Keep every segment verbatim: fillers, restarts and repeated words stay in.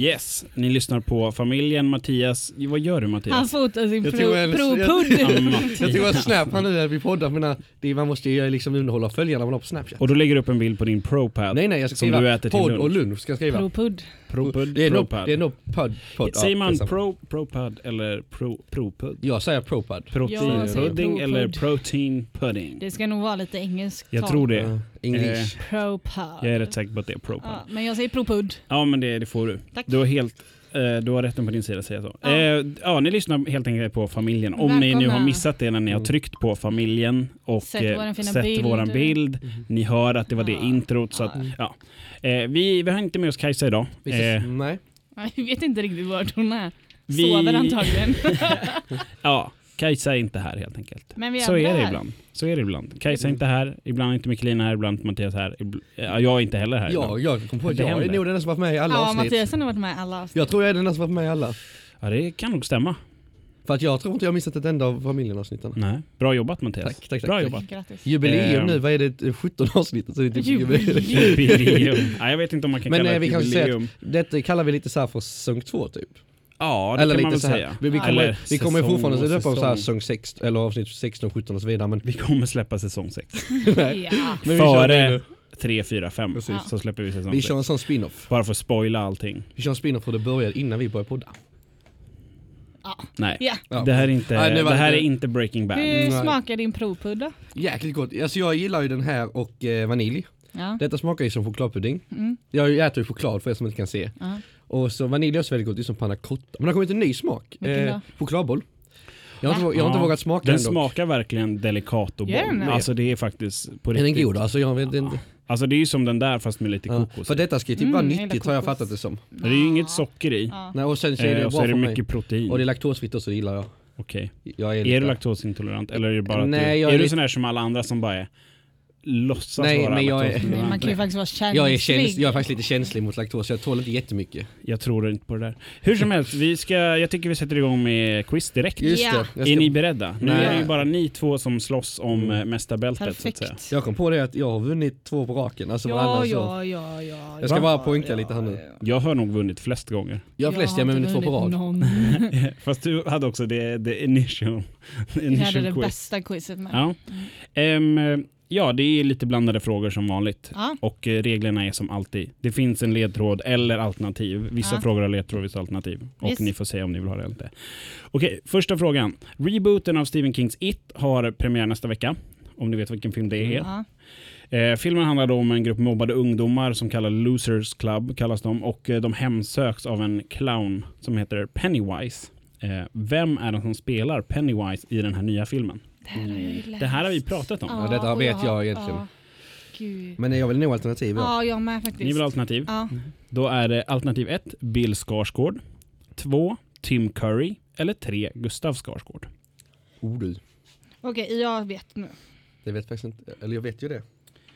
Yes, ni lyssnar på familjen. Mattias, vad gör du Mattias? Han fotar sin Jag pro, tror en- pro-pudd. Jag tror att Snap han nu när vi poddar, men det är, man måste ju liksom underhålla följarna man har på Snapchat. Och då lägger du upp en bild på din ProPad. Nej nej, jag ska som skriva du äter till podd lunch. och lunch ska jag skriva. Pro-pudd. ProPud, Det är nog ProPad. det är nog podd podd. Säger man ja, pro, ProPud eller pro, ProPud? Jag säger ProPud. Jag säger Proteinpudding ProPud. eller protein pudding? Det ska nog vara lite engelskt. Jag tror det. Uh, English. Eh, Pro-pudd. jag är rätt säker på att det är ProPud. Ja, men jag säger pro-pudd. Ja, men det, det får du. Tack. Du har helt eh, du har rätten på din sida, säger jag så. Ja. Eh, ja, ni lyssnar helt enkelt på familjen. Om ni nu Välkomna. har missat det när ni har tryckt på familjen och Sett eh, våran fina sett bild. våran bild. Ni hör att det var det Ja. introt. Så att, ja. eh, vi, vi har inte med oss Kajsa idag. Eh, Nej. Jag vet inte riktigt vart hon är. Vi- Sover antagligen. ja, Kajsa är inte här helt enkelt. Men vi Så är andra det här. ibland. Så är det ibland. Kajsa är inte här, ibland är inte Mikkelina här, ibland inte Mattias här. Ibl- ja, jag är inte heller här. Ja, ibland. jag kom på att Det jag är händer. nog den som varit med i alla Ja, avsnitt. Mattias har nog varit med i alla avsnitt. Jag tror jag är den som varit med i alla. Ja, det kan nog stämma. För att jag tror inte jag har missat ett enda av familjenavsnitten. Nej. Bra jobbat Mattias. Tack, tack, tack. Bra tack. jobbat. Grattis. Jubileum Eh, nu, vad är det? sjutton avsnitt? Så det är typ Jubileum. Jubileum. Ja, jag vet inte om man kan Men kalla eh, det vi ett kan säga jubileum. att detta kallar vi lite så här för säsong två typ. Ja, det Eller kan man lite väl så här. säga. Vi, vi Ja. kommer, Eller vi kommer säsong fortfarande och släppa på så här säsong. säsong sex eller avsnitt sexton, sjutton och så vidare. Men Vi kommer släppa säsong sex. nej. Ja. Men vi kör Före nu. tre, fyra, fem Precis. så släpper vi säsong Vi sex. kör en sån spin-off. Bara för att spoila allting. Vi kör en spin-off för det började innan vi började podda. Ja. Nej, Ja. Ja. det här är inte, Nej, nu var det här det- är inte Breaking Bad. Hur Nej. smakar din pro-pudd då? Jäkligt gott. Alltså jag gillar ju den här och eh, vanilj. Ja. Detta smakar ju som chokladpudding. Mm. Jag äter ju choklad för er som inte kan se. Ja. Och så vanilj är också väldigt gott, det är som panna cotta. Men det har kommit en ny smak. Vilken Eh, då? chokladboll. Jag har, Va? inte, jag har inte Ja. vågat smaka Den den dock. smakar verkligen delicato Gör den boll. det? Alltså det är faktiskt på Är riktigt. den god? Alltså jag vet inte. Alltså det är ju som den där fast med lite Ja. kokos. För detta ska ju typ Mm, vara jag gillar nyttigt har jag kokos. fattat det som. Det är ju inget socker i. Ja. Nej, och sen så är det Eh, bra och så är det för mig. mycket protein. Och det är laktosfritt också, det gillar jag. Okej. Jag är, Är lite- du laktosintolerant eller är det bara att Nej, du, jag är är du lite- sån här som alla andra som bara är låtsas Nej, vara men jag är- laktosintolerant? Man kan ju faktiskt vara känslig. jag, är käns- jag är faktiskt lite känslig mot laktos, jag tål inte jättemycket. Jag tror inte på det där. Hur som helst, vi ska, jag tycker vi sätter igång med quiz direkt. Just Ja. det. Jag, Är ska, ni beredda? Nu Nej. är det ju bara ni två som slåss om Mm. mm. mästarbältet så att säga. Perfekt. jag kom på det att jag har vunnit två på raken. Alltså Ja, varannan så. ja, ja, ja. Jag ska ja, bara poängtera ja, lite här nu. ja. Jag har nog vunnit flest gånger. Jag har flest, jag har inte vunnit två på rad. någon. Fast du hade också det, det initial, Vi hade initial det quiz. bästa quizet med. Ja. Ehm, ja, det är lite blandade frågor som vanligt. Ja. Och eh, reglerna är som alltid. Det finns en ledtråd eller alternativ. Vissa Ja. frågor har ledtråd, vissa alternativ. Och Yes. ni får se om ni vill ha det eller inte. Okej, första frågan. Rebooten av Stephen Kings It har premiär nästa vecka. Om ni vet vilken film det är. Ja. Eh, filmen handlar då om en grupp mobbade ungdomar som kallas Losers Club kallas de. Och eh, de hemsöks av en clown som heter Pennywise. Eh, vem är den som spelar Pennywise i den här nya filmen? Det här har jag ju läst. Det här har vi pratat om. Ja, detta och vet har- jag egentligen. Ja. Gud. Men jag vill nog alternativ. Ja. Ja, jag med faktiskt. Ni vill ha alternativ? Ja. Då är det alternativ ett, Bill Skarsgård. två, Tim Curry. Eller tre, Gustav Skarsgård. Oh du, Okej, jag vet nu. det vet faktiskt inte. Eller jag vet ju det.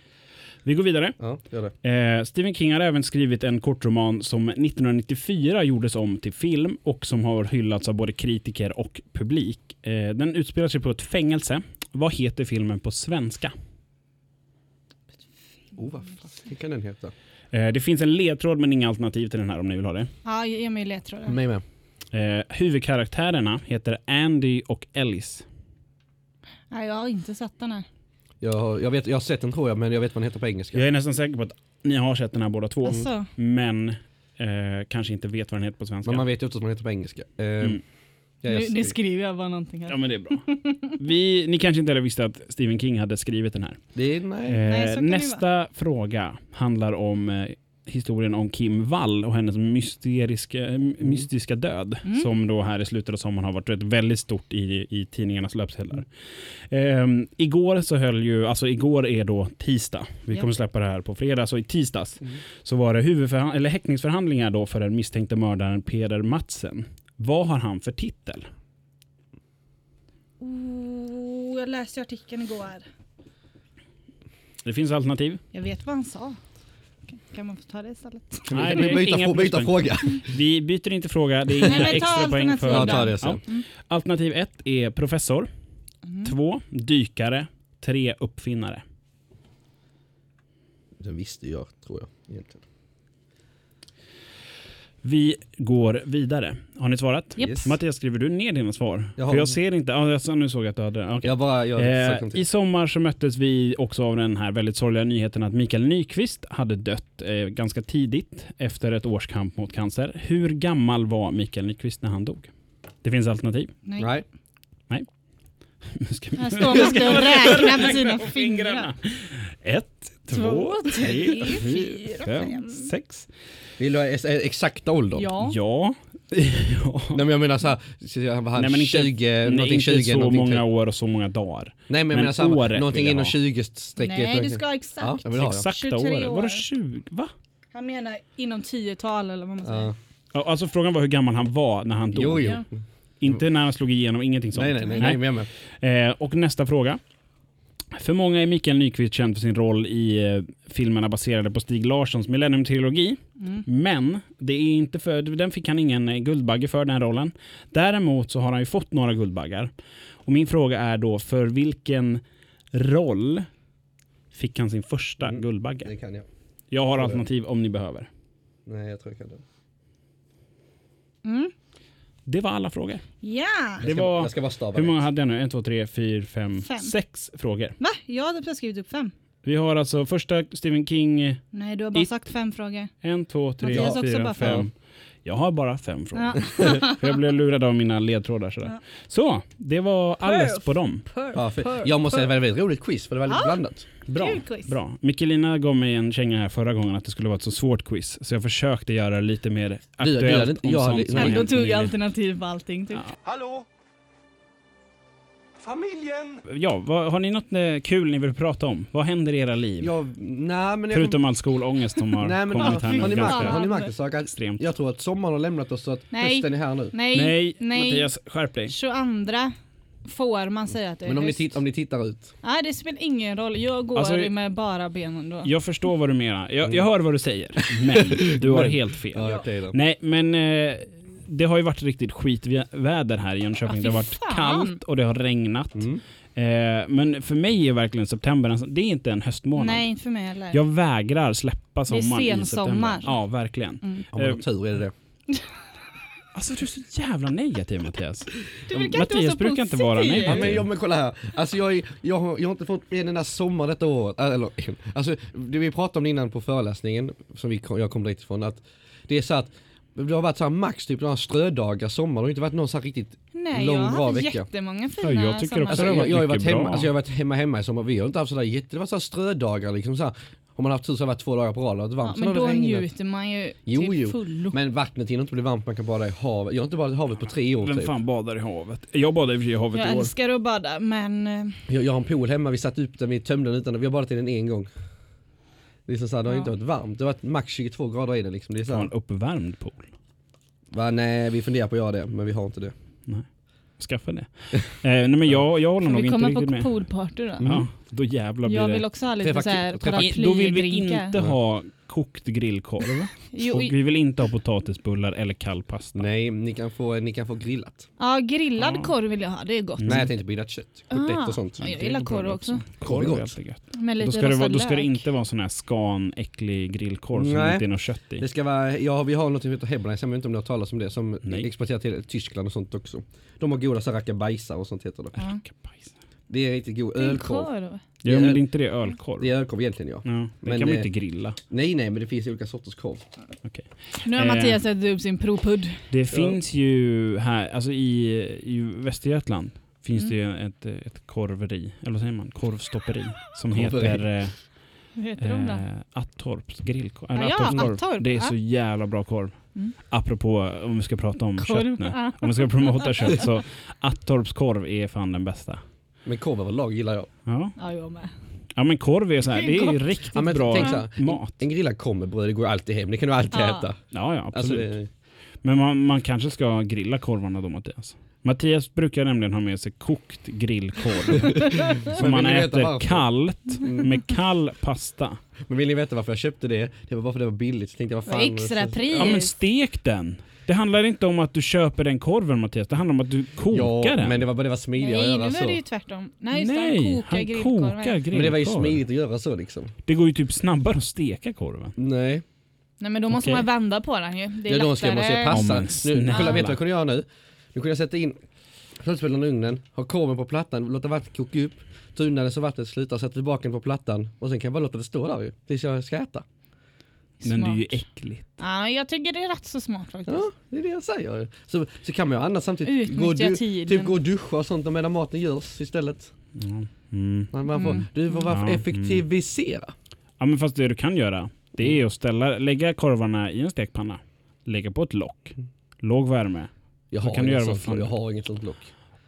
Vi går vidare. Ja, gör det. Eh, Stephen King har även skrivit en kortroman som nittonhundranittiofyra gjordes om till film och som har hyllats av både kritiker och publik. Eh, den utspelar sig på ett fängelse. Vad heter filmen på svenska? Oh, vad fan kan den heta? Eh, det finns en ledtråd men inga alternativ till den här om ni vill ha det. Ja, ge mig ledtråden. Mig med. Eh, huvudkaraktärerna heter Andy och Ellis. Nej, jag har inte sett den här. Jag har, jag, vet, jag har sett den tror jag, men jag vet vad den heter på engelska. Jag är nästan säker på att ni har sett den här båda två. Alltså, Men eh, kanske inte vet vad den heter på svenska. Men man vet ju också vad den heter på engelska. Eh, Mm. ja, nu, jag, nu skriver jag bara någonting här. Ja, men det är bra. Vi, ni kanske inte heller visste att Stephen King hade skrivit den här. det är, nej. Eh, Nej, så kan det nästa fråga handlar om eh, historien om Kim Wall och hennes mysteriska, mm. mystiska död Mm. som då här i slutet av sommaren har varit ett väldigt stort i, i tidningarnas löpsedlar. Eh, igår så höll ju, alltså igår är då tisdag. Vi Ja. kommer släppa det här på fredag, så i tisdags Mm. så var det huvudförhand- eller häktningsförhandlingar då för den misstänkte mördaren Peder Madsen. Vad har han för titel? Oh, jag läste artikeln igår. Det finns alternativ. Jag vet vad han sa. Kan man få ta det istället? Kan Nej, vi, det kan är vi byta, inga frå- byta pluspoäng. fråga? Vi byter inte fråga, det är inga Nej, men ta extra poäng för... Ja, alternativ ta då. det sen. Mm. Alternativ ett är professor, Mm. två dykare, tre uppfinnare. Den visste jag, tror jag, egentligen. Vi går vidare. Har ni svarat? Japp. Yes. Mattias, skriver du ner dina svar? Jag har- För jag ser inte. Ja, jag, nu såg jag att du hade det. Okay. Jag bara, jag Eh, I sommar så möttes vi också av den här väldigt sorgliga nyheten att Mikael Nyqvist hade dött eh, ganska tidigt efter ett års kamp mot cancer. Hur gammal var Mikael Nyqvist när han dog? Det finns alternativ. Nej. Nej. Nu ska vi- Här står man ska räkna på sina fingrar. Ett, två, Två, tre, tre, fyra, fyra, fem, fem. sex. Vill du ha ex- exakta ålder? Ja. Ja. ja. Nej men jag menar så här, så jag var han Nej, men inte, tjugo, nej, någonting inte tjugo, så någonting många tre- år och så många dagar. Nej men jag men menar så här, året någonting vill jag inom ha. tjugo-strecket. Nej, du ska ha exakt. Ja, jag vill ha det. Exakta tjugotre år. Var det år. tjugo? Va? Han menar inom tiotal eller vad man säger. Ja. Ja, alltså frågan var hur gammal han var när han dog. Jo, jo. Ja. Inte när han slog igenom, ingenting sånt. Nej, nej, nej, nej, men jag med. Eh, och nästa fråga. För många är Mikael Nyqvist känd för sin roll i eh, filmerna baserade på Stig Larssons Millennium-trilogi. Mm. Men det är inte för, den fick han ingen eh, Guldbagge för, den rollen. Däremot så har han ju fått några Guldbaggar. Och min fråga är då, för vilken roll fick han sin första Mm. Guldbagge? Det kan jag. Jag har det. alternativ om ni behöver. Nej, jag tror jag kan det. Mm. Det var alla frågor. Ja. Det Jag ska, var- jag ska bara stava Hur många rätt. hade jag nu? En, två, tre, fyra, fem, Fem. sex frågor. Va? Jag hade precis skrivit upp fem. Vi har alltså första Stephen King. Nej, du har bara It. sagt fem frågor. En, två, tre, Mattias också fyra, bara fem. fem. Jag har bara fem frågor. Ja. För jag blev lurad av mina ledtrådar. Sådär. Ja. Så, det var alles på dem. Ja, för, jag måste säga att det var ett väldigt roligt quiz för det var väldigt Ja. blandat. Bra. Kul quiz. Bra. Mikkelina gav mig en känga här förra gången att det skulle vara ett så svårt quiz. Så jag försökte göra det lite mer du aktuellt hade inte- om jag sånt hade- som har Nej, Ändå hänt tog jag nyligen. alternativ på allting. Typ. Ja. Hallå? Familjen? Ja, vad, har ni något eh, kul ni vill prata om? Vad händer i era liv? Jag, nej, men jag, Förutom all skolångest som har nej, men, kommit här har, nu ni ganska märkt, har ni märkt en sak? Att extremt. jag tror att sommaren har lämnat oss så att Nej. hösten är här nu. Nej, Nej, nej. Mattias, skärp dig. tjugoandra får man säga att det är Men om ni, höst. titt, om ni tittar ut. Nej, det spelar ingen roll. Jag går Alltså, med bara benen då. Jag förstår vad du menar. Jag, jag hör vad du säger. Men du har Men- helt fel. Ja, okej då. Nej, men eh, det har ju varit riktigt skitväder här i Jönköping. Ja, fy det har varit fan. kallt och det har regnat. Mm. Eh, men för mig är verkligen september, en sån- det är inte en höstmånad. Nej, inte för mig heller. Jag vägrar släppa Det är sommaren i sensommar. september. Ja, verkligen. Mm. Om man har tur är det det. Alltså du är så jävla negativ, Mattias. Du brukar inte Mattias vara så brukar inte vara positiv. negativ. Ja, men, ja, men kolla här. Alltså jag, är- jag, har, jag har inte fått en enda sommar detta året. Äh, Eller, alltså, det vi pratade om innan på föreläsningen, som vi, kom- jag kom dit ifrån, att det är så att det har varit så här max typ några strödagar sommar. Det har inte varit någon så här riktigt Nej, lång, jag har bra haft vecka. jättemånga fina Ja, jag tycker sommar. också Alltså, det har jag, varit jag, har ju mycket varit hemma, bra. alltså jag har varit hemma hemma i sommar. Vi har inte haft sådär jätte, det var så här strödagar liksom så här. Har man haft tur så har det varit två dagar på rad och det var Ja, varmt. så men har det då regnat. njuter man ju Jo, till jo. fullo. Men vattnet hinner inte bli varmt, man kan bada i havet. Jag har inte badat i havet på tre år Vem typ. fan badar i havet? Jag badar i och för sig i havet Jag i år. älskar att bada, men eh, Jag, jag har en pool hemma, vi satt upp den, vi tömde den utan, vi har badat i den en gång. Det är så här, det har Ja. inte varit varmt, det har varit max tjugotvå grader i den liksom. Det är så Ha här, en uppvärmd pool. va, nej vi funderar på att göra det, men vi har inte det. Nej. Skaffa det. eh, nej men jag, jag håller får nog vi inte komma riktigt på med. poolparty då? Ja, då jävlar blir Jag det. vill också ha lite Träffa- så här träffa- Då vill vi paraplydrinkar. inte ha kokt grillkorv. Jo, Och vi vill inte ha potatisbullar eller kall pasta. Nej, ni kan få, ni kan få grillat. ja, grillad Ja. korv vill jag ha, det är gott. Nej jag tänkte bildat kött, kotlett Ah, och sånt. ja, jag Det är gillar bra korv det också. Korv är Korv är gott. alltid gött. Med lite Då ska, det vara, rostad då ska det lök. inte vara sån här skan, äcklig grillkorv som Nej. inte är något kött i. Det ska vara, ja vi har något som heter Heberlein, jag vet inte om ni har talat om det, som Nej. exporterar till Tyskland och sånt också. De har goda så här rackabajsar och sånt heter det. Ja. Rackabajs. Det är riktigt god Det är ölkorv. korv. Ja, men det är inte det ölkorv. Det är ölkorv egentligen ja. Ja, det Men kan man det- inte grilla. Nej nej men det finns olika sorters korv. Okej. Nu har Eh. Mattias ätit upp sin propudd. Det finns ju här, alltså i, i Västergötland finns Mm. det ju ett, ett korveri, eller vad säger man, korvstopperi som Korveri. heter eh, Vad heter de då? eh, Attorps grillkorv. Eller Ah, ja, Attorps korv. Attorp, Det är ja. så jävla bra korv. Mm. Apropå om vi ska prata om Korv, kött nu. ja. Om vi ska promota kött så Attorps korv är fan den bästa. Men korv överlag gillar jag. Ja. Ja, jag med. Ja men korv är så här, det är ju Gott. riktigt Ja, men bra tänk så här, mat. En grillad korv med bröd, det går ju alltid hem. Det kan du alltid Ja. äta. Ja ja Alltså, absolut. det, Men man, man kanske ska grilla korvarna då, Mattias. Mattias brukar nämligen ha med sig kokt grillkorv som Men man vill ni veta äter varför? kallt med kall pasta. men vill ni veta varför jag köpte det? Det var bara för det var billigt. Så tänkte jag, vad fan. Extra pris. Ja men stek den. Det handlar inte om att du köper den korven, Mattias. Det handlar om att du kokar Ja, den. men det var bara det var smidigare Nej, att nu göra är det så. ju tvärtom. Nej, just det, Nej, han kokar han grillkorven. kokar grillkorv. Men det var ju smidigt att göra så liksom. Det går ju typ snabbare att steka korven. Nej. Nej, men då måste Okej. man vända på den ju. Det är Ja, då lättare. ska man se passa. Ja, men Nu, kolla, vet du vad snälla. jag kunde göra nu? Nu kunde jag sätta in köttbullarna i ugnen, ha korven på plattan, låta vattnet koka upp, ta undan det så vattnet slutar, sätta tillbaka den på plattan och sen kan jag bara låta det stå där ju, tills jag ska äta. Men det är ju Smart. äckligt. Ja, jag tycker det är rätt så smart faktiskt. Ja, det är det jag säger. Så, så kan man ju annars samtidigt gå och, Utnyttja du, tiden. typ gå och duscha och sånt medan maten görs istället. Mm. Mm. Man, man får, Mm. Du får varför Ja, effektivisera. Ja, men fast det du kan göra, det är att ställa, lägga korvarna i en stekpanna. Lägga på ett lock. Låg värme. Jag Så har, kan du inget göra vad sånt, fan jag du- har inget sånt lock.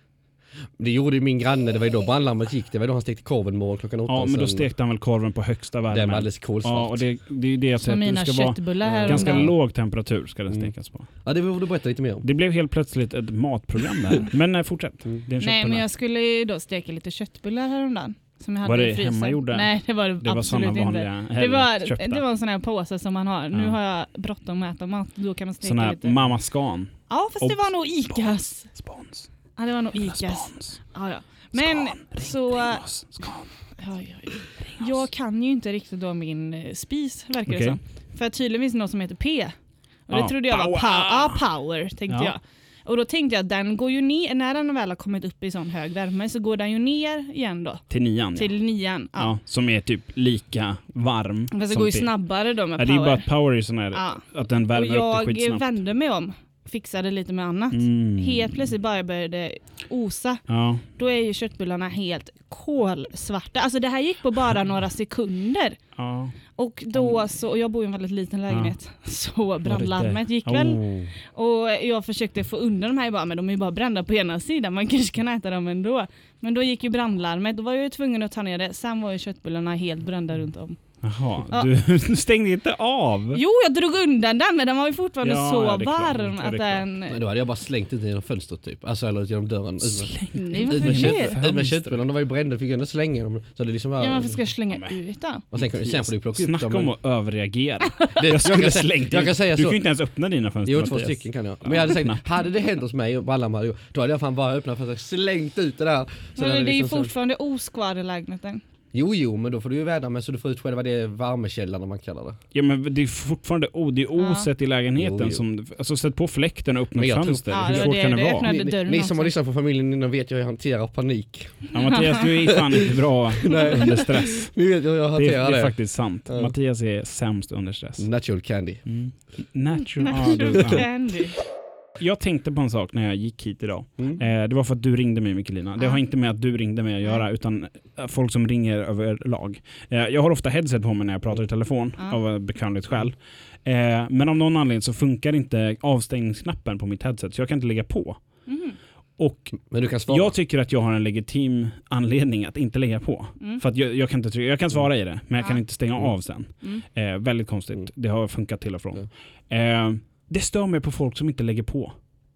Det gjorde ju min granne, det var ju då brandlarmet gick, det var då han stekte korven morgon klockan åtta. Ja, men då sen- stekte han väl korven på högsta värme. Den var alldeles kolsvart. Ja, och det, det är ju det jag Som säger. att mina Det ska vara köttbullar här. ganska om dagen. låg temperatur ska den Mm. stekas på. Ja, det borde du berätta lite mer om. Det blev helt plötsligt ett matprogram där. Men nej, fortsätt. Mm. Det är en Nej, men köttbulle. jag skulle ju då steka lite köttbullar häromdagen. Som jag hade Var det i frysen. hemmagjorda? Nej, det var det, Det var absolut såna inte. vanliga Det var, köpta. det var en sån här påse som man har. Nu Ja. har jag bråttom att äta mat. Då kan man steka Sån här lite. Mamma Scan. Ja, fast det Obs. var nog Icas. Spons. Ja, det var nog Icas. Spons. Ja, ja. Men så... oss. Scan. Oj, oj. Jag kan ju inte riktigt då min eh, spis, verkar Okej. det som. För tydligen finns det något som heter P. Och det Ja, trodde jag var power. power. Ja, power, tänkte Ja. jag. Och då tänkte jag att den går ju ner, när den väl har kommit upp i sån hög värme så går den ju ner igen då. Till nian. Till ja. nian. Ja. Ja, som är typ lika varm. Fast det som går ju P. snabbare då med Ja, det är ju power. bara att power är sån här, Ja. att den Och värmer upp det jag skitsnabbt. vände mig om, fixade lite med annat. Mm. Helt plötsligt bara började osa. Ja. Då är ju köttbullarna helt kolsvarta. Alltså det här gick på bara några sekunder. Ja. Och då så, och jag bor i en väldigt liten lägenhet, så brandlarmet gick Oh. väl. Och jag försökte få undan de här, bara, men de är ju bara brända på ena sidan, man kanske kan äta dem ändå. Men då gick ju brandlarmet, då var jag ju tvungen att ta ner det. Sen var ju köttbullarna helt brända runt om. Jaha, Ja. du stängde inte av. Jo, jag drog undan den, men den var ju fortfarande Ja, så ja, det är klart. varm Ja, det är att klart. den... Men då hade jag bara slängt ut genom fönstret typ. Alltså eller genom dörren. Ut med- Nej, Ut varför med, det? kött, ut med köttbullarna, de var ju brända, fick jag ändå slänga dem. Så det liksom var, Ja, varför ska jag slänga ut den? och sen, kan- sen får du plocka upp Snacka dem. om men- att överreagera. Det- Jag skulle kan- slängt jag in. kan säga Du så. kan ju inte ens öppna dina fönster. Jo, två Mattias. stycken kan jag. Men jag hade sagt, hade det hänt hos mig och Ballam hade gjort, då hade jag fan bara öppnat för att slängt ut det där. Så Men hade det är ju liksom så- fortfarande oskvar i lägenheten. Jo, jo, men då får du ju vädra med så du får ut själva det värmekällan om man kallar det. Ja, men det är fortfarande oh, det är oset i lägenheten. Jo, jo. Som, alltså sätt på fläkten och öppna Men ett jag tror- fönster. Ja, Hur det var svårt det- kan det det vara? öppnade Ni, dörren ni som också. har lyssnat på familjen innan vet jag hanterar panik. Ja, Mattias, du är fan inte bra under stress. Ni vet hur jag Det är, hanterar det det. är faktiskt sant. Ja. Mattias är sämst under stress. Natural candy. Mm. Natural. Ja, du, Natural ja. candy. Jag tänkte på en sak när jag gick hit idag. Mm. Eh, det var för att du ringde mig, Mikkelina. Det Ja. har inte med att du ringde mig att göra, Nej. utan eh, folk som ringer överlag. Eh, jag har ofta headset på mig när jag pratar i telefon, Ja. av bekvämligt skäl. Eh, men av någon anledning så funkar inte avstängningsknappen på mitt headset, så jag kan inte lägga på. Mhm. Och Men du kan svara. jag tycker att jag har en legitim anledning att inte lägga på. Mm. För att jag, jag kan inte trycka, jag kan svara i det, men jag kan Ja. inte stänga Mm. av sen. Mm. Eh, väldigt konstigt. Mm. Det har funkat till och från. Eh, det stör mig på folk som inte lägger på.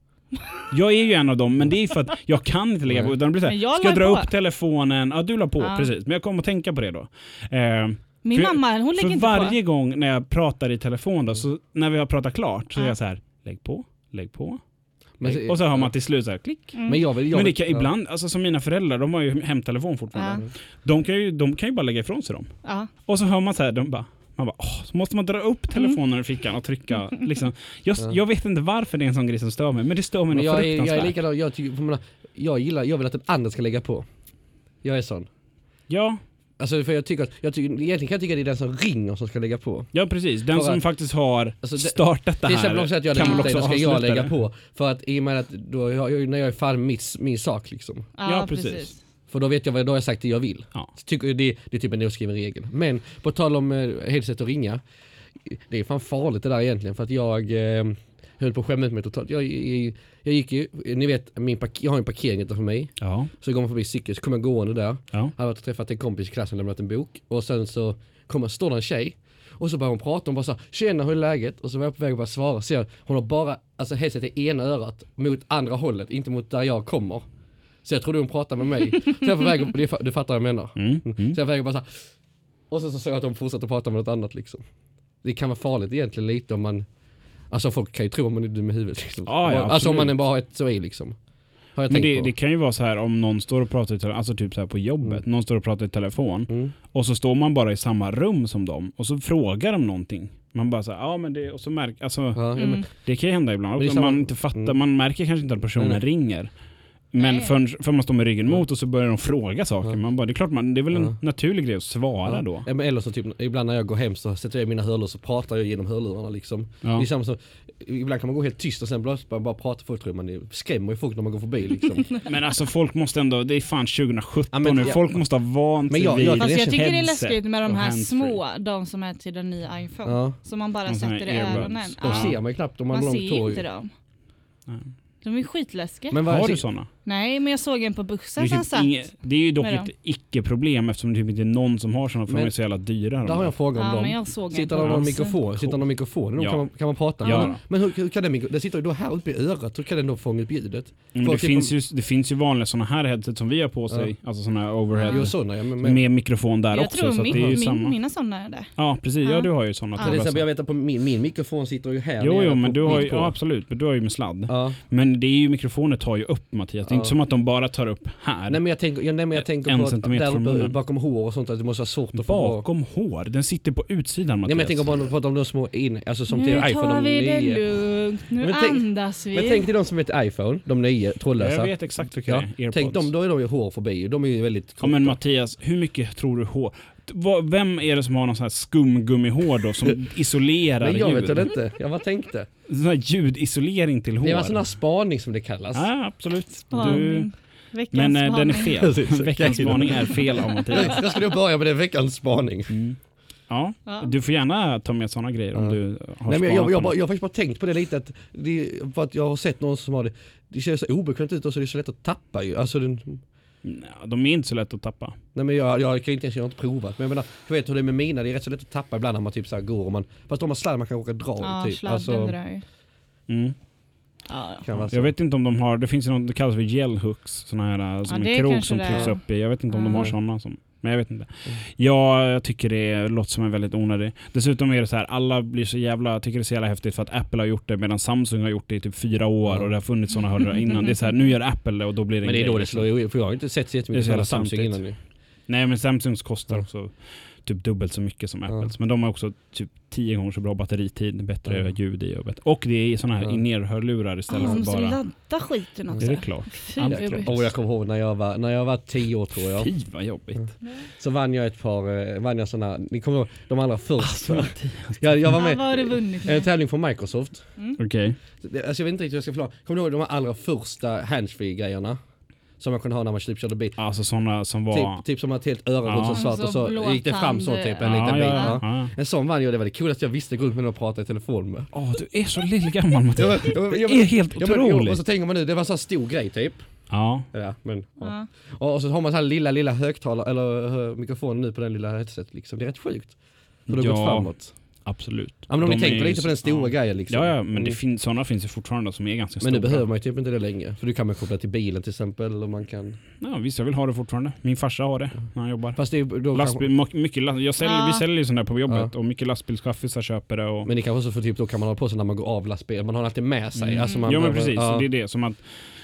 Jag är ju en av dem, men det är för att jag kan inte lägga på. Utan det blir så här, Men jag ska jag la dra på. upp telefonen? Ja, du la på, Ja. precis. Men jag kommer att tänka på det då. Eh, Min För- mamma, hon lägger för inte varje på. gång när jag pratar i telefon då, så när vi har pratat klart så är Ja. jag så här, lägg på, lägg på. Men- Och så har man till slut så här, klick. Mm. Men jag vill... Jag Men det vill- kan, ibland, alltså som mina föräldrar, de har ju hemtelefon fortfarande. Ja. De, kan ju, de kan ju bara lägga ifrån sig dem. Ja. Och så hör man så här, de bara, man bara, åh, så måste man dra upp telefonen ur fickan och trycka. Liksom. Jag, Ja. jag vet inte varför det är en sån grej som stör mig, men det stör mig Men nog jag, är, jag är fruktansvärt. likadan, jag, tycker, för jag, menar, jag gillar, jag vill att den andra ska lägga på. Jag är sån. Ja, Alltså för jag tycker att, jag tycker, egentligen kan jag tycka att det är den som ringer som ska lägga på. ja, precis. Den För som att- faktiskt har Alltså det- startat det Till här exempel om jag att jag kan lägger man upp dig, också då ska jag avsluta lägga det. på. För att i och med att då, jag, när jag är färdig med min sak liksom. Ja, precis. För då vet jag vad då har jag sagt det jag vill. Ja. Så tycker jag det, det är typ en oskriven regel. Men på tal om eh, headset och ringa. Det är fan farligt det där egentligen. För att jag eh, höll på att skämma ut mig totalt. Jag, jag, jag gick ju, ni vet, min park, jag har en parkering utanför mig. Ja, Så går man förbi cykel, så kommer jag gående där. ja. Jag hade varit och träffat en kompis i klassen och lämnat en bok. Och sen så kommer, står det en tjej. Och så börjar hon prata, hon bara så tjena, hur är läget? Och så var jag på väg att bara svara. Så jag, hon har bara, alltså headset i ena örat mot andra hållet, inte mot där jag kommer. Så jag trodde hon pratade med mig. Så jag var på väg, att- du, du fattar vad jag menar. Mm, mm. Så jag var på väg att bara så här, och så, så såg jag att de fortsatte prata med något annat liksom. Det kan vara farligt egentligen lite om man, alltså folk kan ju tro om man är dum i huvudet liksom. Ja, ja, alltså om man absolut. bara har ett så är liksom. Har jag Men tänkt det, på. det kan ju vara så här om någon står och pratar i telefon, alltså typ så här på jobbet, Mm. någon står och pratar i telefon Mm. och så står man bara i samma rum som dem och så frågar de någonting. Man bara så här, ja men det, och så märker, alltså Ja, ja, men, Mm. det kan ju hända ibland Men det är också. samma- Man inte fattar, Mm. man märker kanske inte att personen Nej, nej. ringer. Men Nej. för, för man står med ryggen mot och så börjar de fråga saker. Ja. Man bara, det är klart, man, det är väl en Ja. naturlig grej att svara ja. då. Ja, men eller så typ, ibland när jag går hem så sätter jag mina hörlurar så pratar jag genom hörlurarna liksom. Ja. Det är samma så, ibland kan man gå helt tyst och sen bara, bara prata folk tror man det skrämmer ju folk när man går förbi liksom. Men alltså folk måste ändå, det är fan tjugo sjutton Ja, men- nu, ja. folk måste ha vant Men sig jag- vid jag kan Fast jag erkänna- tycker det är headset läskigt med de och här handsfree. små, de som är till den nya iPhone. Ja. Som man bara De som sätter i är earbuds. öronen. De Ja. ser man ju knappt om man, Man går ser långt torg. inte dem. Nej. De är skitläskiga. Men vad, Har du sådana? Nej, men jag såg en på Det bussen är, som typ satt. inge, det är ju dock med ett icke-problem eftersom det typ inte är någon som har sådana för Men- de är så jävla dyra. de där har jag en fråga om Ja, men dem. jag såg en Sitter på de någon bussen. mikrofon? Sitter de någon mikrofon? Ja. Kan, man, kan man prata? Ja. Men, men hur, hur kan den, mikro- den sitter ju då här uppe i örat, hur kan den då fånga upp ljudet? Men För det, typ finns om- ju, det finns ju vanliga sådana här headset som vi har på sig, alltså sådana här overhead Jo sådana ja, men, men, med mikrofon där Jag också. tror Så att min, det är ju min, samma. mina sådana är det. Ja, precis. Ja, Ja. du har ju sådana. Ja. till till exempel jag exempel. vet att på min, min mikrofon sitter ju här Jo, nere jo, men på- du har ju, mitt på. ja, absolut. Men du har ju med sladd. Ja. Men det är ju, mikrofoner tar ju upp, Mattias. Det är Ja. inte som att de bara tar upp här. Nej men jag tänker, ja, nej, men jag tänker En på att centimeter där från uppe munnen. bakom hår och sånt att det måste vara svårt att få bra. Bakom hår. Den sitter på utsidan, Mattias. Nej men jag tänker bara på de, de små in, alltså som till Nu iPhone tar de vi det nio. lugnt. Nu Men tänk- andas vi. Men tänk till de som heter iPhone, de nio trådlösa. Jag vet exakt vilka Ja, det är. AirPods. tänk dem, då är de ju hår förbi. De är ju väldigt Ja korta. men Mattias, hur mycket tror du hår... Vad- Vem är det som har någon sån här skumgummihår då som isolerar Men jag ljud? vet det inte, jag bara tänkte. Sån här ljudisolering till hår. Det var sån här spaning som det kallas. Ja, absolut. Du... Spaning. Veckans Men eh, den är spaning. fel. Precis. Veckans spaning är fel av Mattias. Jag skulle börja med det veckans spaning. Mm. Ja, Ja. du får gärna ta med såna grejer om Ja. du har Nej, men jag, spanat jag, på jag, något. bara, jag har faktiskt bara tänkt på det lite att det, för att jag har sett någon som har det. Det ser så obekvämt ut och så är det så lätt att tappa ju. Alltså den, Nej, de är inte så lätt att tappa. nej men jag, jag kan inte ens, jag har inte provat. Men jag menar, jag vet hur det är med mina, det är rätt så lätt att tappa ibland när man typ så här går och man, fast om man sladdar man kan åka dra Ja, typ. sladden Alltså, drar ju. Mm. Ja, ja. kan vara så. Jag vet inte om de har, det finns ju något det kallas för gel hooks, såna här äh, som det en krok kanske som det trycks är. upp i. Jag vet inte om de har Mm. såna som, men jag vet inte. Ja, jag tycker det låter som en väldigt onödig. Dessutom är det så här, alla blir så jävla, tycker det är så jävla häftigt för att Apple har gjort det medan Samsung har gjort det i typ fyra år Ja. och det har funnits såna hörlurar innan. Det är så här, nu gör Apple det och då blir det en Men det är grej, då det liksom. slår ihop, för jag har inte sett så Det är jättemycket så jävla sådana Samsung samtidigt. innan nu. Nej, men Samsungs kostar Ja. också typ dubbelt så mycket som Ja. Apples. Men de har också typ tio gånger så bra batteritid, bättre Ja. ljud i och, bättre. och det är såna här Ja. in-ear-hörlurar istället Ja, för man måste bara... ladda skiten också. Är det klart? Fy, Allt vad klart. jobbigt. Och jag kommer ihåg när jag var, när jag var tio år tror jag. Fy vad jobbigt. Så vann jag ett par, eh, vann jag såna, ni kommer ihåg de allra första. Alltså, jag, jag var Ja, med vad har du vunnit en med? tävling från Microsoft. Okej. Det- Alltså jag vet inte riktigt hur jag ska förklara. Kommer du ihåg de allra första handsfree-grejerna? Som man kunde ha när man typ körde bil. Alltså såna som var... Typ, typ som ett helt öra Ja. runt så svart och så Så gick det fram så blåtand, typ en ja, liten ja, bit. ja, Ja. ja. En sån vann jag, det var det coolaste jag visste, gå runt med den och prata i telefon med. Åh, du är så lillgammal Jag, Mattias. jag, jag, Det jag, är helt ja, men, jo, och otroligt. så tänker man nu, det var en sån stor grej typ. Ja. Ja, men, ja. Ja. Och, och så har man så här lilla, lilla högtalare, eller uh, mikrofon nu på den lilla headset liksom. Det är rätt sjukt. För det har Ja. gått framåt. Absolut. Ja, men om De ni tänker är lite ju på den så- stora ja. grejen liksom. Ja, ja, men det Mm. finns, sådana finns ju fortfarande som är ganska Men stora. nu behöver man ju typ inte det längre. För du kan man koppla till bilen till exempel och man kan... Ja, visst, jag vill ha det fortfarande. Min farsa har det när han jobbar. Fast det är då Lastbil, kanske, mycket, last- jag säljer, Ja. Vi säljer ju sådana där på jobbet Ja. och mycket lastbilschaffisar köper det. Och, men det kanske också för typ då kan man ha på sig när man går av lastbilen. Man har alltid med sig. Mm. Alltså man ja men behöver- precis, ja. det är det som att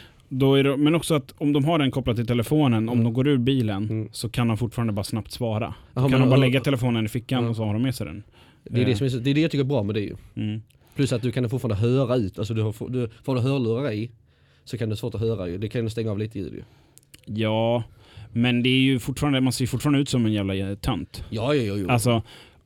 då är det, men också att om de har den kopplad till telefonen, om Mm. de går ur bilen Mm. så kan de fortfarande bara snabbt svara. Jaha, Då kan men- de bara lägga telefonen i fickan Ja. och så har de med sig den. Det är det, som är, så- det är det jag tycker är bra med det ju. Mm. Plus att du kan fortfarande höra ut. Alltså du har, du, får du hörlurar i så kan det vara svårt att höra ju. Det kan du stänga av lite ljud ju. Ja, men det är ju fortfarande, man ser ju fortfarande ut som en jävla tönt. Ja, ja, ja. ja. Alltså,